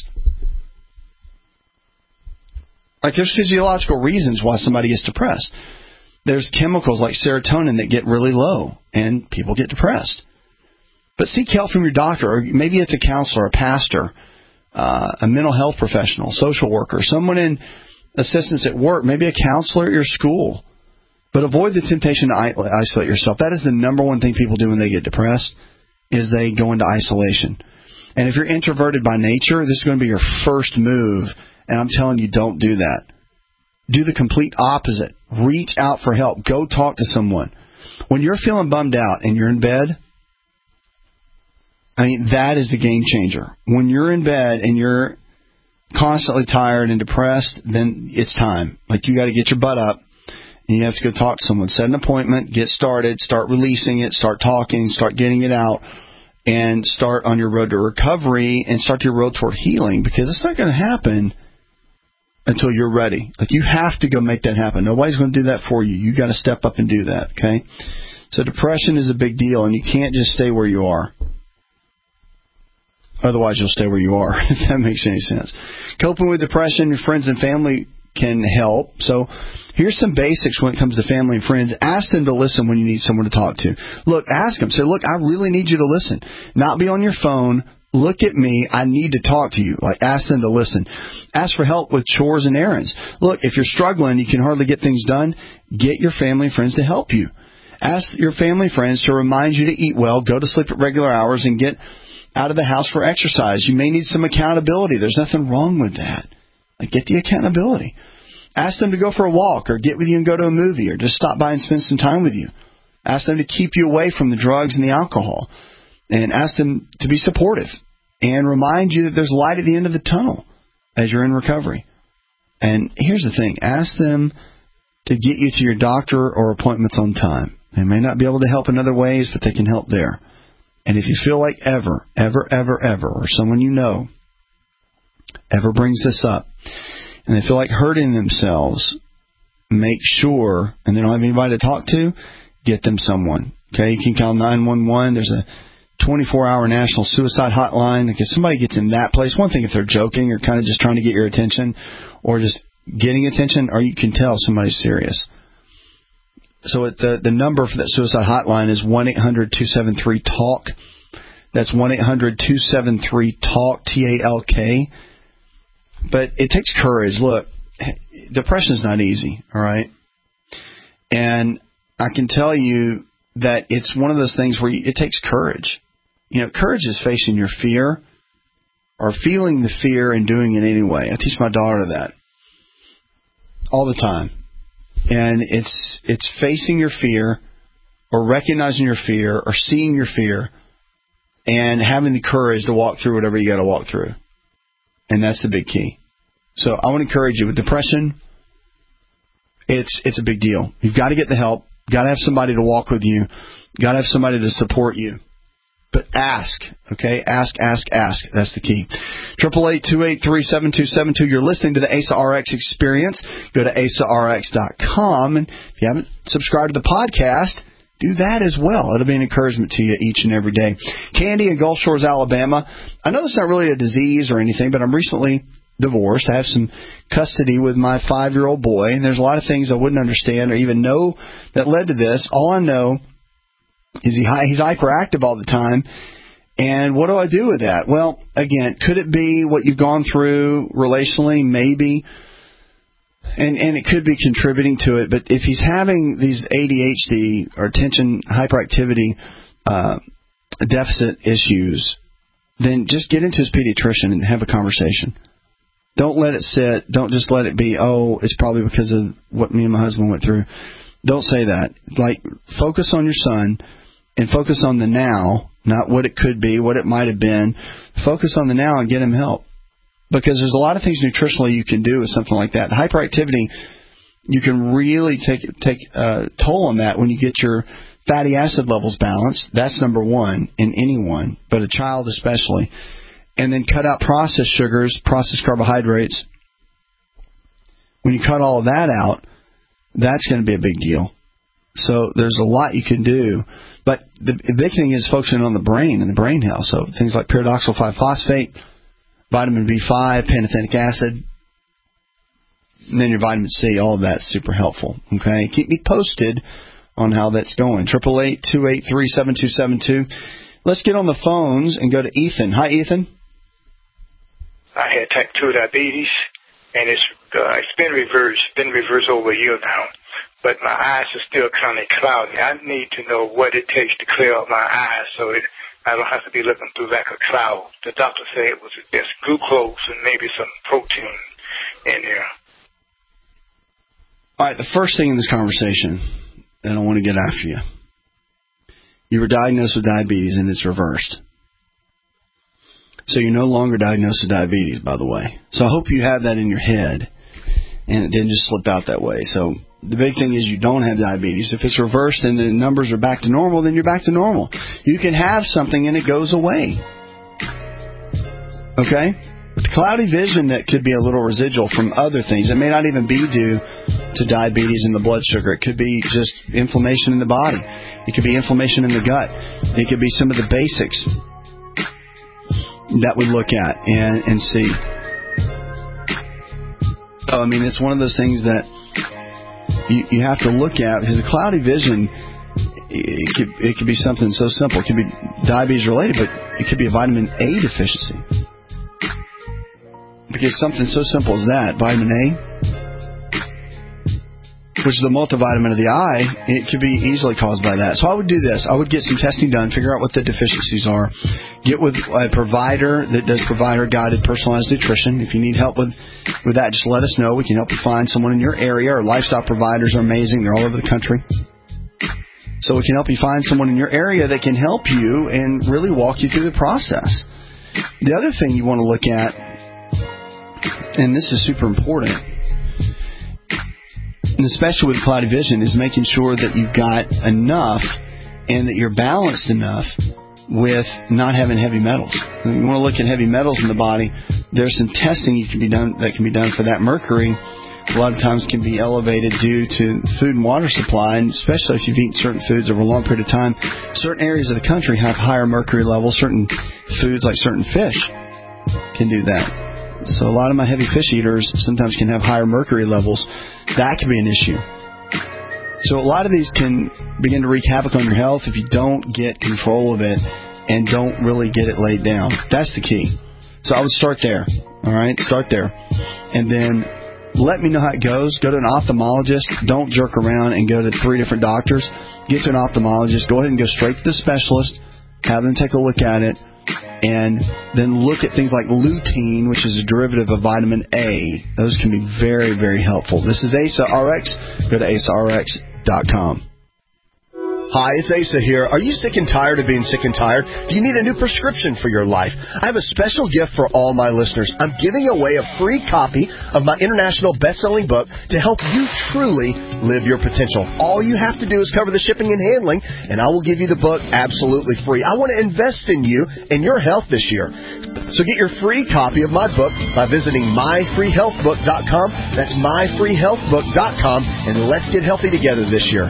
Like, there's physiological reasons why somebody gets depressed. There's chemicals like serotonin that get really low, and people get depressed. But seek help from your doctor, or maybe it's a counselor, a pastor, uh, a mental health professional, social worker, someone in assistance at work, maybe a counselor at your school. But avoid the temptation to isolate yourself. That is the number one thing people do when they get depressed, is they go into isolation. And if you're introverted by nature, this is going to be your first move, and I'm telling you, don't do that. Do the complete opposite. Reach out for help. Go talk to someone. When you're feeling bummed out and you're in bed, I mean, that is the game changer. When you're in bed and you're constantly tired and depressed, then it's time. Like, you got to get your butt up and you have to go talk to someone. Set an appointment, get started, start releasing it, start talking, start getting it out, and start on your road to recovery and start your road toward healing, because it's not going to happen until you're ready. Like, you have to go make that happen. Nobody's going to do that for you. You got to step up and do that, okay? So depression is a big deal, and you can't just stay where you are. Otherwise, you'll stay where you are, if that makes any sense. Coping with depression, your friends and family can help. So here's some basics when it comes to family and friends. Ask them to listen when you need someone to talk to. Look, ask them. Say, look, I really need you to listen. Not be on your phone. Look at me. I need to talk to you. Like, ask them to listen. Ask for help with chores and errands. Look, if you're struggling, you can hardly get things done, get your family and friends to help you. Ask your family and friends to remind you to eat well, go to sleep at regular hours, and get out of the house for exercise. You may need some accountability. There's nothing wrong with that. Like, get the accountability. Ask them to go for a walk, or get with you and go to a movie, or just stop by and spend some time with you. Ask them to keep you away from the drugs and the alcohol. And ask them to be supportive and remind you that there's light at the end of the tunnel as you're in recovery. And here's the thing. Ask them to get you to your doctor or appointments on time. They may not be able to help in other ways, but they can help there. And if you feel like ever, ever, ever, ever, or someone you know ever brings this up, and they feel like hurting themselves, make sure, and they don't have anybody to talk to, get them someone. Okay, you can call nine one one. There's a twenty-four hour national suicide hotline. If somebody gets in that place, one thing if they're joking or kind of just trying to get your attention or just getting attention, or you can tell somebody's serious. So at the, the number for that suicide hotline is one eight hundred two seven three talk. That's one eight hundred two seven three talk, T A L K. But it takes courage. Look, depression is not easy, all right? And I can tell you that it's one of those things where you, it takes courage. You know, courage is facing your fear or feeling the fear and doing it anyway. I teach my daughter that all the time. And it's it's facing your fear or recognizing your fear or seeing your fear and having the courage to walk through whatever you got to walk through. And that's the big key. So I want to encourage you with depression. It's it's a big deal. You've got to get the help. Got to have somebody to walk with you. Got to have somebody to support you. But ask, okay? Ask, ask, ask. That's the key. eight eight eight, two eight three, seven two seven two. You're listening to the A S A R X Experience. Go to A S A R X dot com. And if you haven't subscribed to the podcast, do that as well. It'll be an encouragement to you each and every day. Candy in Gulf Shores, Alabama. I know it's not really a disease or anything, but I'm recently divorced. I have some custody with my five-year-old boy, and there's a lot of things I wouldn't understand or even know that led to this. All I know is he he's hyperactive all the time, and what do I do with that? Well, again, could it be what you've gone through relationally? Maybe. And and it could be contributing to it, but if he's having these A D H D or attention hyperactivity uh, deficit issues, then just get into his pediatrician and have a conversation. Don't let it sit. Don't just let it be, oh, it's probably because of what me and my husband went through. Don't say that. Like, focus on your son and focus on the now, not what it could be, what it might have been. Focus on the now and get him help. Because there's a lot of things nutritionally you can do with something like that. Hyperactivity, you can really take take a toll on that when you get your fatty acid levels balanced. That's number one in anyone, but a child especially. And then cut out processed sugars, processed carbohydrates. When you cut all of that out, that's going to be a big deal. So there's a lot you can do. But the big thing is focusing on the brain and the brain health. So things like pyridoxal five phosphate, vitamin B five, pantothenic acid, and then your vitamin C, all of that's super helpful. Okay? Keep me posted on how that's going. eight eight eight, two eight three, seven two seven two. Let's get on the phones and go to Ethan. Hi, Ethan. I had type two diabetes, and it's uh, it's been reversed, been reversed over a year now. But my eyes are still kind of cloudy. I need to know what it takes to clear up my eyes so it, I don't have to be looking through like a cloud. The doctor said it was just glucose and maybe some protein in there. All right, the first thing in this conversation, and I want to get after you. You were diagnosed with diabetes, and it's reversed. So you're no longer diagnosed with diabetes, by the way. So I hope you have that in your head, and it didn't just slip out that way. So the big thing is you don't have diabetes. If it's reversed and the numbers are back to normal, then you're back to normal. You can have something and it goes away. Okay? The cloudy vision that could be a little residual from other things. It may not even be due to diabetes and the blood sugar. It could be just inflammation in the body. It could be inflammation in the gut. It could be some of the basics that we look at and, and see. So, I mean, it's one of those things that you, you have to look at, because the cloudy vision, it could, it could be something so simple. It could be diabetes related, but it could be a vitamin A deficiency. Because something so simple as that, vitamin A, which is the multivitamin of the eye, it could be easily caused by that. So I would do this. I would get some testing done, figure out what the deficiencies are, get with a provider that does provider-guided personalized nutrition. If you need help with, with that, just let us know. We can help you find someone in your area. Our lifestyle providers are amazing. They're all over the country. So we can help you find someone in your area that can help you and really walk you through the process. The other thing you want to look at, and this is super important, and especially with cloudy vision, is making sure that you've got enough and that you're balanced enough with not having heavy metals. When you want to look at heavy metals in the body, there's some testing you can be done that can be done for that. Mercury a lot of times can be elevated due to food and water supply, and especially if you've eaten certain foods over a long period of time. Certain areas of the country have higher mercury levels. Certain foods, like certain fish, can do that. So a lot of my heavy fish eaters sometimes can have higher mercury levels. That can be an issue. So a lot of these can begin to wreak havoc on your health if you don't get control of it and don't really get it laid down. That's the key. So I would start there. All right, start there. And then let me know how it goes. Go to an ophthalmologist. Don't jerk around and go to three different doctors. Get to an ophthalmologist. Go ahead and go straight to the specialist. Have them take a look at it. And then look at things like lutein, which is a derivative of vitamin A. Those can be very, very helpful. This is Asa R X. Go to asa r x dot com. Hi, it's Asa here. Are you sick and tired of being sick and tired? Do you need a new prescription for your life? I have a special gift for all my listeners. I'm giving away a free copy of my international best-selling book to help you truly live your potential. All you have to do is cover the shipping and handling, and I will give you the book absolutely free. I want to invest in you and your health this year. So get your free copy of my book by visiting my free health book dot com. That's my free health book dot com, and let's get healthy together this year.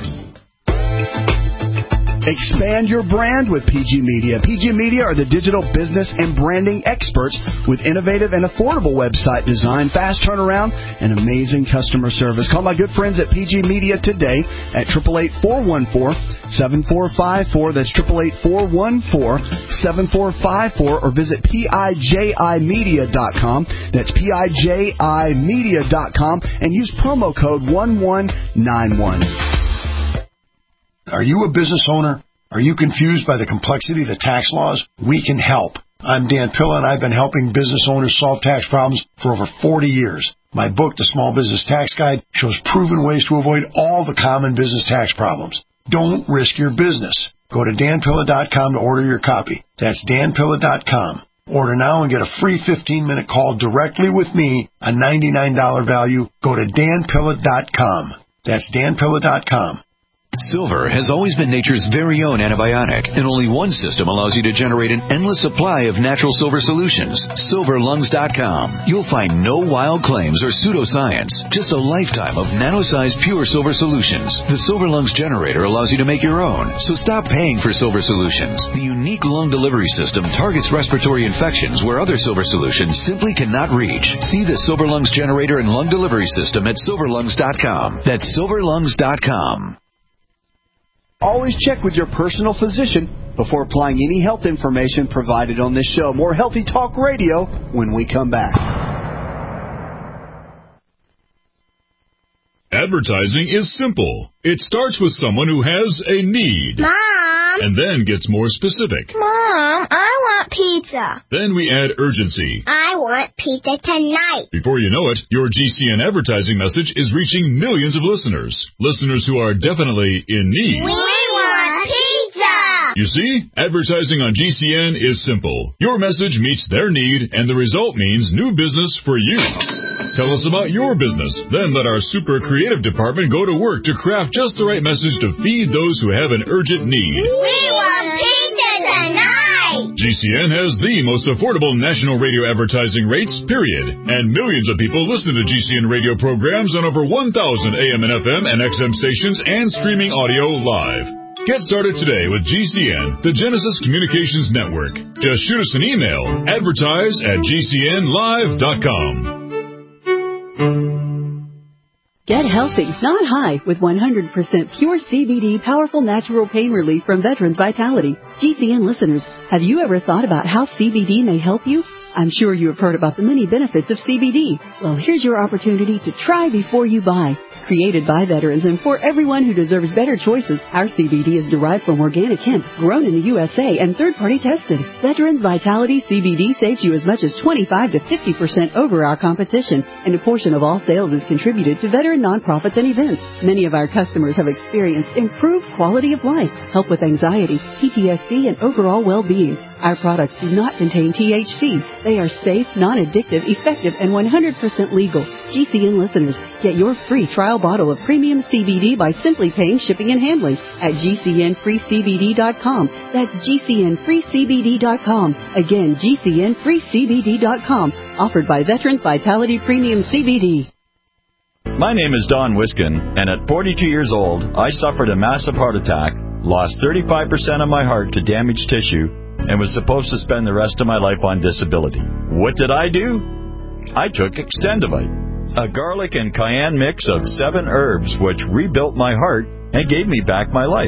Expand your brand with P G Media. P G Media are the digital business and branding experts with innovative and affordable website design, fast turnaround, and amazing customer service. Call my good friends at P G Media today at eight eight eight, four one four, seven four five four. That's eight eight eight, four one four, seven four five four. Or visit P I J I media dot com. That's P I J I media dot com and use promo code one one nine one. Are you a business owner? Are you confused by the complexity of the tax laws? We can help. I'm Dan Pilla, and I've been helping business owners solve tax problems for over forty years. My book, The Small Business Tax Guide, shows proven ways to avoid all the common business tax problems. Don't risk your business. Go to dan pilla dot com to order your copy. That's dan pilla dot com. Order now and get a free fifteen-minute call directly with me, a ninety-nine dollars value. Go to dan pilla dot com. That's dan pilla dot com. Silver has always been nature's very own antibiotic, and only one system allows you to generate an endless supply of natural silver solutions. silver lungs dot com. You'll find no wild claims or pseudoscience, just a lifetime of nano-sized pure silver solutions. The Silver Lungs generator allows you to make your own, so stop paying for silver solutions. The unique lung delivery system targets respiratory infections where other silver solutions simply cannot reach. See the Silver Lungs generator and lung delivery system at silver lungs dot com. That's silver lungs dot com. Always check with your personal physician before applying any health information provided on this show. More Healthy Talk Radio when we come back. Advertising is simple. It starts with someone who has a need. Mom! And then gets more specific. Mom, I want pizza. Then we add urgency. I want pizza tonight. Before you know it, your G C N advertising message is reaching millions of listeners. Listeners who are definitely in need. We want pizza! You see, advertising on G C N is simple. Your message meets their need, and the result means new business for you. Tell us about your business. Then let our super creative department go to work to craft just the right message to feed those who have an urgent need. We want pizza tonight! G C N has the most affordable national radio advertising rates, period. And millions of people listen to G C N radio programs on over one thousand A M and F M and X M stations and streaming audio live. Get started today with G C N, the Genesis Communications Network. Just shoot us an email, advertise at g c n live dot com. Get healthy, not high, with one hundred percent pure C B D powerful natural pain relief from Veterans Vitality. G C N listeners, have you ever thought about how C B D may help you? I'm sure you have heard about the many benefits of C B D. Well, here's your opportunity to try before you buy. Created by veterans and for everyone who deserves better choices, our C B D is derived from organic hemp, grown in the U S A and third-party tested. Veterans Vitality C B D saves you as much as twenty-five to fifty percent over our competition, and a portion of all sales is contributed to veteran nonprofits and events. Many of our customers have experienced improved quality of life, help with anxiety, P T S D, and overall well-being. Our products do not contain T H C. They are safe, non-addictive, effective, and one hundred percent legal. G C N listeners, get your free trial bottle of premium C B D by simply paying shipping and handling at g c n free c b d dot com. That's g c n free c b d dot com. Again, g c n free c b d dot com. Offered by Veterans Vitality Premium C B D. My name is Don Wiskin, and at forty-two years old, I suffered a massive heart attack, lost thirty-five percent of my heart to damaged tissue, and was supposed to spend the rest of my life on disability. What did I do? I took Extendivite, a garlic and cayenne mix of seven herbs which rebuilt my heart and gave me back my life.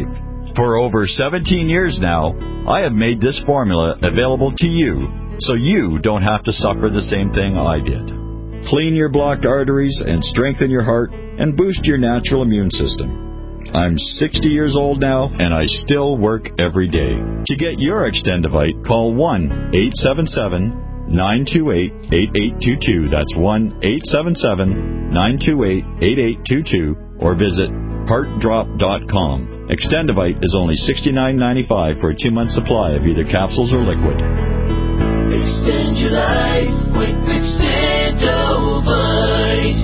For over seventeen years now, I have made this formula available to you so you don't have to suffer the same thing I did. Clean your blocked arteries and strengthen your heart and boost your natural immune system. I'm sixty years old now, and I still work every day. To get your Extendivite, call one eight seven seven, nine two eight, eight eight two two. That's one eight seven seven, nine two eight, eight eight two two, or visit heart drop dot com. Extendivite is only sixty-nine ninety-five for a two-month supply of either capsules or liquid. Extend your life with Extendivite.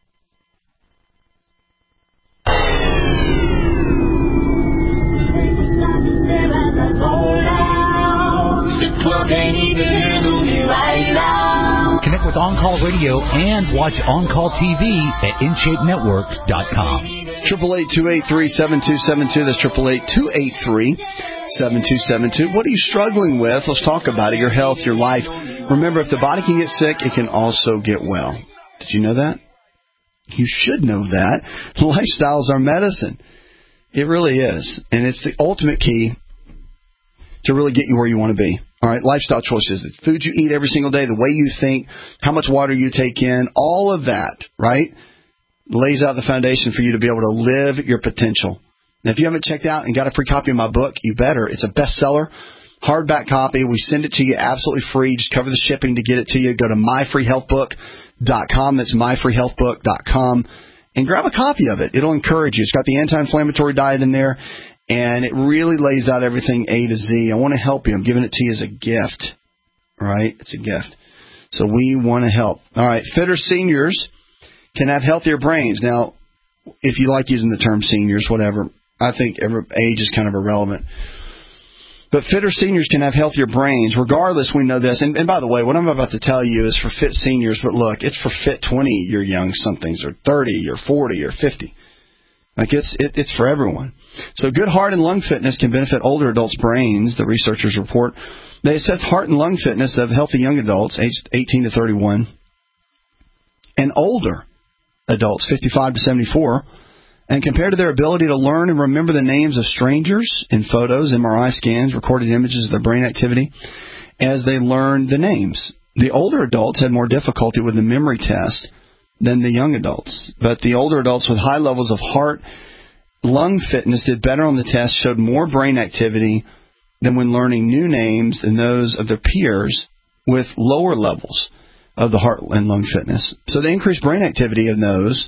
Connect with On Call Radio and watch On Call T V at in shape network dot com. Triple eight two eight three seven two seven two. That's triple eight two eight three seven two seven two. What are you struggling with? Let's talk about it. Your health, your life. Remember, if the body can get sick, it can also get well. Did you know that? You should know that. Lifestyles are medicine. It really is, and it's the ultimate key to really get you where you want to be. All right, lifestyle choices. It's food you eat every single day, the way you think, how much water you take in, all of that, right, lays out the foundation for you to be able to live your potential. Now, if you haven't checked out and got a free copy of my book, you better. It's a bestseller, hardback copy. We send it to you absolutely free. Just cover the shipping to get it to you. Go to my free health book dot com. That's my free health book dot com. And grab a copy of it. It'll encourage you. It's got the anti-inflammatory diet in there. And it really lays out everything A to Z. I want to help you. I'm giving it to you as a gift. All right? It's a gift. So we want to help. All right. Fitter seniors can have healthier brains. Now, if you like using the term seniors, whatever, I think every age is kind of irrelevant. But fitter seniors can have healthier brains. Regardless, we know this. And, and by the way, what I'm about to tell you is for fit seniors. But look, it's for fit twenty-year young somethings, or thirty, or forty, or fifty. Like it's it, it's for everyone. So good heart and lung fitness can benefit older adults' brains, the researchers report. They assessed heart and lung fitness of healthy young adults aged eighteen to thirty-one and older adults fifty-five to seventy-four, and compared to their ability to learn and remember the names of strangers in photos, M R I scans, recorded images of their brain activity as they learned the names. The older adults had more difficulty with the memory test than the young adults. But the older adults with high levels of heart, lung fitness did better on the test, showed more brain activity than when learning new names than those of their peers with lower levels of the heart and lung fitness. So the increased brain activity of those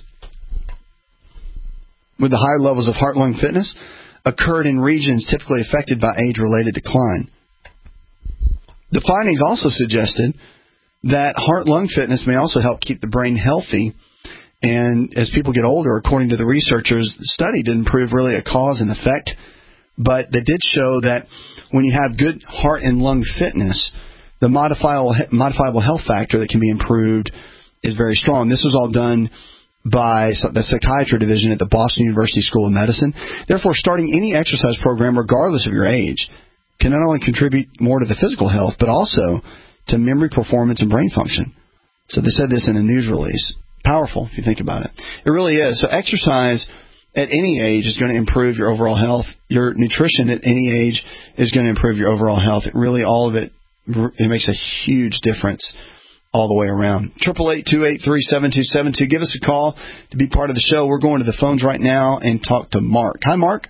with the higher levels of heart-lung fitness occurred in regions typically affected by age-related decline. The findings also suggested that heart-lung fitness may also help keep the brain healthy. And as people get older, according to the researchers, the study didn't prove really a cause and effect, but they did show that when you have good heart and lung fitness, the modifiable, modifiable health factor that can be improved is very strong. This was all done by the psychiatry division at the Boston University School of Medicine. Therefore, starting any exercise program, regardless of your age, can not only contribute more to the physical health, but also to memory performance and brain function. So they said this in a news release. Powerful, if you think about it. It really is. So exercise at any age is going to improve your overall health. Your nutrition at any age is going to improve your overall health. It really, all of it, it makes a huge difference all the way around. triple eight two eight three seven two seven two. Give us a call to be part of the show. We're going to the phones right now and talk to Mark. Hi, Mark.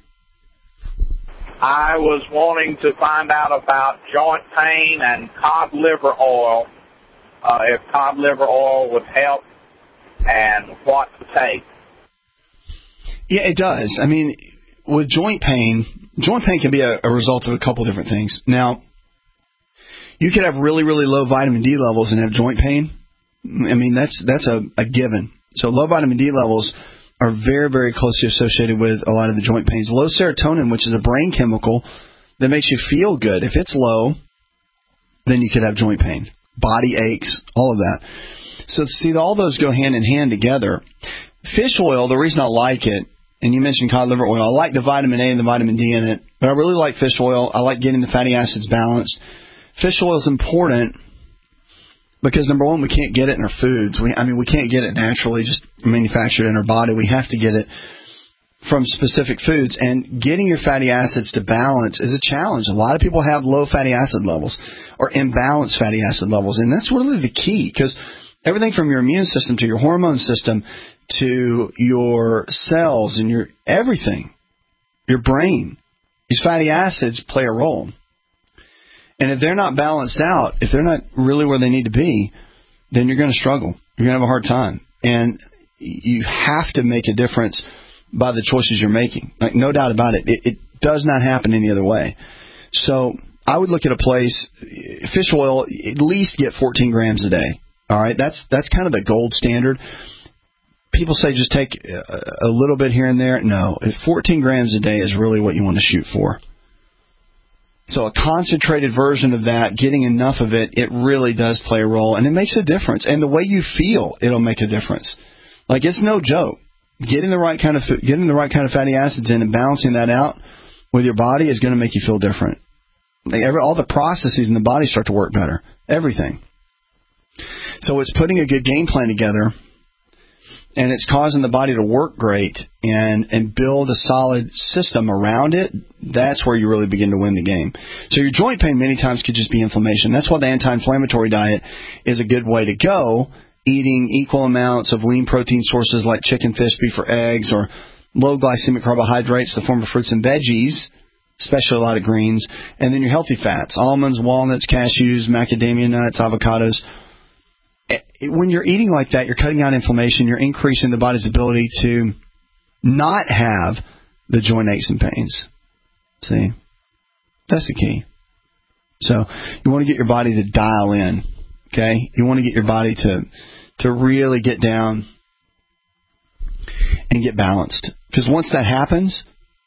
I was wanting to find out about joint pain and cod liver oil, uh, if cod liver oil would help, and what to take. Yeah, it does. I mean, with joint pain, joint pain can be a, a result of a couple different things. Now, you could have really, really low vitamin D levels and have joint pain. I mean, that's that's a, a given. So low vitamin D levels are very, very closely associated with a lot of the joint pains. Low serotonin, which is a brain chemical that makes you feel good. If it's low, then you could have joint pain, body aches, all of that. So, see, all those go hand in hand together. Fish oil, the reason I like it, and you mentioned cod liver oil, I like the vitamin A and the vitamin D in it, but I really like fish oil. I like getting the fatty acids balanced. Fish oil is important because, number one, we can't get it in our foods. We, I mean, we can't get it naturally, just manufactured in our body. We have to get it from specific foods, and getting your fatty acids to balance is a challenge. A lot of people have low fatty acid levels or imbalanced fatty acid levels, and that's really the key, because everything from your immune system to your hormone system to your cells and your everything, your brain, these fatty acids play a role. And if they're not balanced out, if they're not really where they need to be, then you're going to struggle. You're going to have a hard time. And you have to make a difference by the choices you're making. Like, no doubt about it. It, it does not happen any other way. So I would look at a place, fish oil, at least get fourteen grams a day. All right, that's that's kind of the gold standard. People say just take a, a little bit here and there. No, fourteen grams a day is really what you want to shoot for. So a concentrated version of that, getting enough of it, it really does play a role, and it makes a difference. And the way you feel, it'll make a difference. Like, it's no joke. Getting the right kind of getting the right kind of fatty acids in and balancing that out with your body is going to make you feel different. Like every, all the processes in the body start to work better. Everything. So it's putting a good game plan together, and it's causing the body to work great and, and build a solid system around it. That's where you really begin to win the game. So your joint pain many times could just be inflammation. That's why the anti-inflammatory diet is a good way to go. Eating equal amounts of lean protein sources like chicken, fish, beef, or eggs, or low glycemic carbohydrates, the form of fruits and veggies, especially a lot of greens, and then your healthy fats, almonds, walnuts, cashews, macadamia nuts, avocados. When you're eating like that, you're cutting out inflammation, you're increasing the body's ability to not have the joint aches and pains. See? That's the key. So you want to get your body to dial in, okay? You want to get your body to to really get down and get balanced. Because once that happens,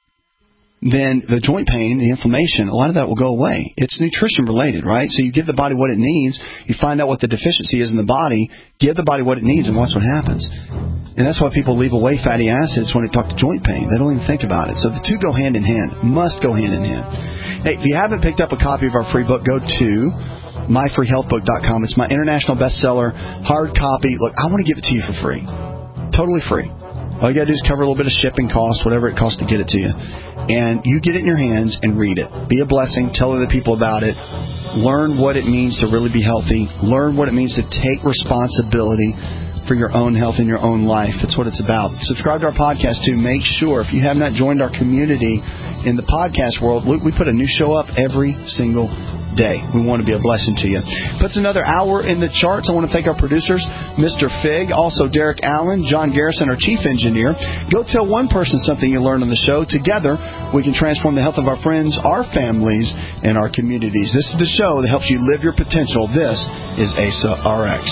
then the joint pain, the inflammation, a lot of that will go away. It's nutrition related, right? So you give the body what it needs, you find out what the deficiency is in the body, give the body what it needs, and watch what happens. And that's why people leave away fatty acids when they talk to joint pain. They don't even think about it. So the two go hand in hand, must go hand in hand. Hey, if you haven't picked up a copy of our free book, go to my free health book dot com. It's my international bestseller, hard copy. Look, I want to give it to you for free. Totally free. All you got to do is cover a little bit of shipping costs, whatever it costs to get it to you. And you get it in your hands and read it. Be a blessing. Tell other people about it. Learn what it means to really be healthy. Learn what it means to take responsibility for your own health and your own life. That's what it's about. Subscribe to our podcast, too. Make sure, if you have not joined our community in the podcast world, we put a new show up every single day. We want to be a blessing to you. Puts another hour in the charts. I want to thank our producers, Mister Fig, also Derek Allen, John Garrison, our chief engineer. Go tell one person something you learned on the show. Together, we can transform the health of our friends, our families, and our communities. This is the show that helps you live your potential. This is A S A R X.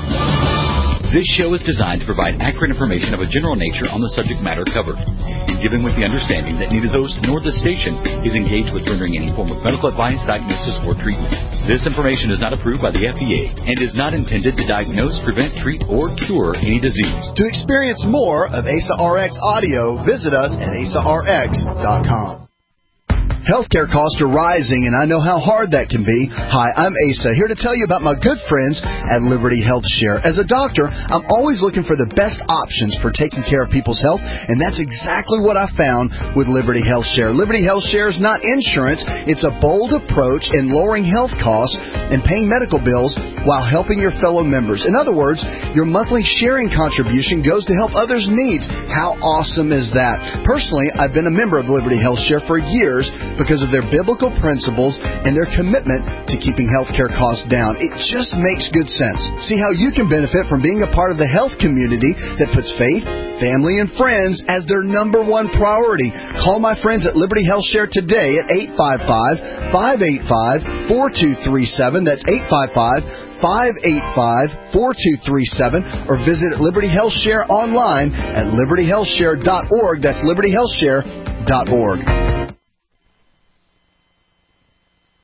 This show is designed to provide accurate information of a general nature on the subject matter covered, given with the understanding that neither host nor the station is engaged with rendering any form of medical advice, diagnosis, or treatment. This information is not approved by the F D A and is not intended to diagnose, prevent, treat, or cure any disease. To experience more of A S A R X audio, visit us at A S A R X dot com. Healthcare costs are rising, and I know how hard that can be. Hi, I'm Asa, here to tell you about my good friends at Liberty Health Share. As a doctor, I'm always looking for the best options for taking care of people's health, and that's exactly what I found with Liberty Health Share. Liberty Health Share is not insurance. It's a bold approach in lowering health costs and paying medical bills while helping your fellow members. In other words, your monthly sharing contribution goes to help others' needs. How awesome is that? Personally, I've been a member of Liberty Health Share for years, because of their biblical principles and their commitment to keeping healthcare costs down. It just makes good sense. See how you can benefit from being a part of the health community that puts faith, family, and friends as their number one priority. Call my friends at Liberty Health Share today at eight five five, five eight five, four two three seven. That's eight five five, five eight five, four two three seven. Or visit Liberty Health Share online at liberty health share dot org. That's liberty health share dot org.